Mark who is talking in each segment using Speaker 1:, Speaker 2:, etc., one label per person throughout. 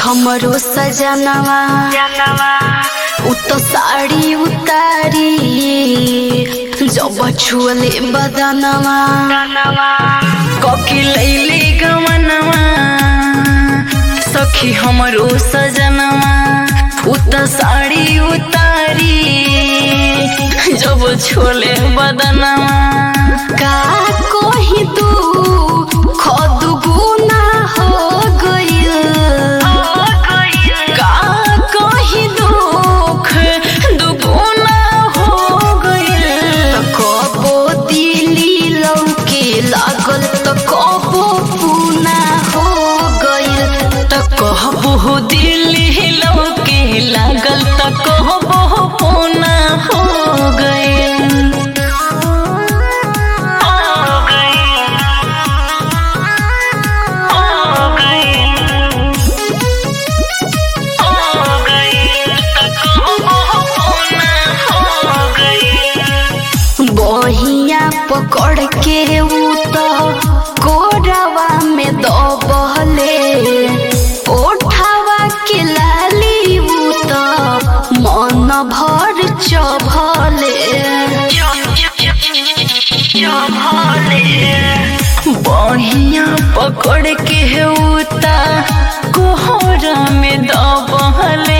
Speaker 1: हमरो सजनवा उ तो साड़ी उतारी जब छुअले बदनवा
Speaker 2: ककी लैले गमनवा सखी हमरो सजनवा उ तो साड़ी उतारी जब छुअले बदनवा
Speaker 1: का कोही तू खुद गुना हो गइल
Speaker 2: का कोही दुख दुगुना हो गइल
Speaker 1: त कबो दिली लौके लागल त कबो पुना हो गइल
Speaker 2: त कहबो दिल लौके लागल त कहबो पुना हो गइल।
Speaker 1: बहिया पकड़ के उ तो कोरवा में दबले ओठावा के लाली उ तो मन भर चभले
Speaker 2: बहिया पकड़ के उता कोहरा में दबले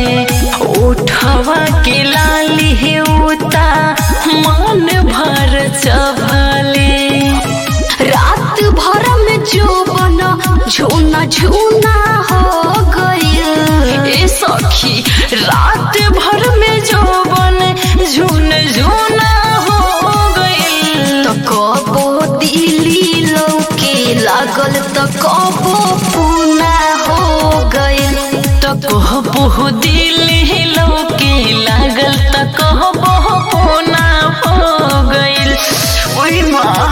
Speaker 2: उठवा के लाली उता मन भर चभले
Speaker 1: रात भर में जोबन झूना झूना हो गइल
Speaker 2: ए सखी रात भर में जोबन झून झूना हो गइल
Speaker 1: त कबो दिली लौके लागल त कबो पुना हो गइल
Speaker 2: त कहबो दिल लौके लागल त कहबो पुना हो गइल। ओइ माँ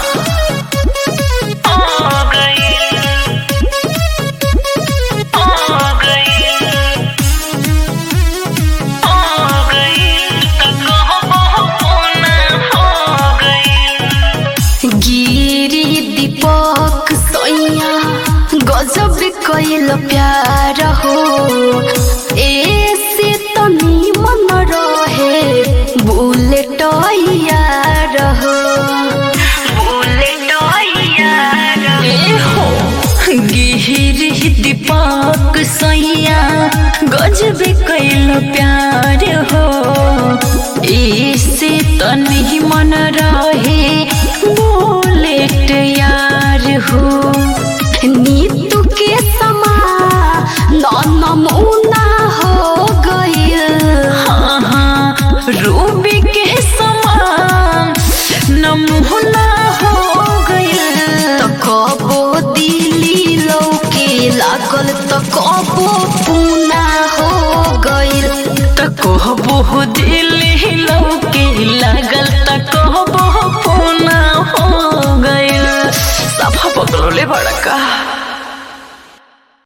Speaker 1: गिरी दीपक सैया गजब कइल प्यार हो ऐसे तनी मन रहे बुलेट यार हो
Speaker 2: गिरी दीपक सैया गजब कइल प्यार हो ऐसे तनी मन रहे बुलेट यार हो
Speaker 1: नीतू के समा नमूना हो गइल
Speaker 2: हाँ हाँ रूबी के समान नमूना हो गइल
Speaker 1: त कबो दिली लौके लागल त कबो पुना हो गइल
Speaker 2: त कहबो दिल लौके लागल त कहबो पुना हो गइल। सफा पगलोले बड़का।